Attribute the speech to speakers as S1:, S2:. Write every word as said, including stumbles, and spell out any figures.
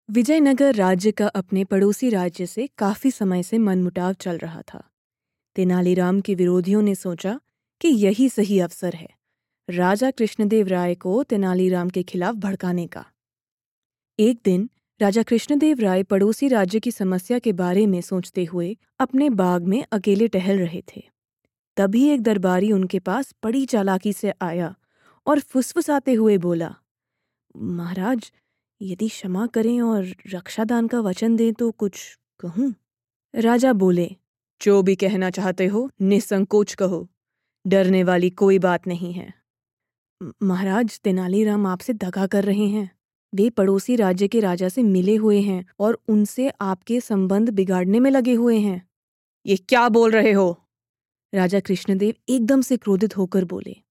S1: विजयनगर राज्य का अपने पड़ोसी राज्य से काफी समय से मनमुटाव चल रहा था। तेनालीराम के विरोधियों ने सोचा कि यही सही अवसर है राजा कृष्णदेव राय को तेनालीराम के खिलाफ भड़काने का। एक दिन राजा कृष्णदेव राय पड़ोसी राज्य की समस्या के बारे में सोचते हुए अपने बाग में अकेले टहल रहे थे। तभी एक दरबारी उनके पास बड़ी चालाकी से आया और फुसफुसाते हुए बोला, महाराज, यदि क्षमा करें और रक्षादान का वचन दें तो कुछ कहूं। राजा बोले, जो भी कहना चाहते हो निसंकोच कहो, डरने वाली कोई बात नहीं है। महाराज, तेनालीराम आपसे दगा कर रहे हैं। वे पड़ोसी राज्य के राजा से मिले हुए हैं और उनसे आपके संबंध बिगाड़ने में लगे हुए हैं। ये क्या बोल रहे हो? राजा कृष्णदेव एकदम से क्रोधित होकर बोले,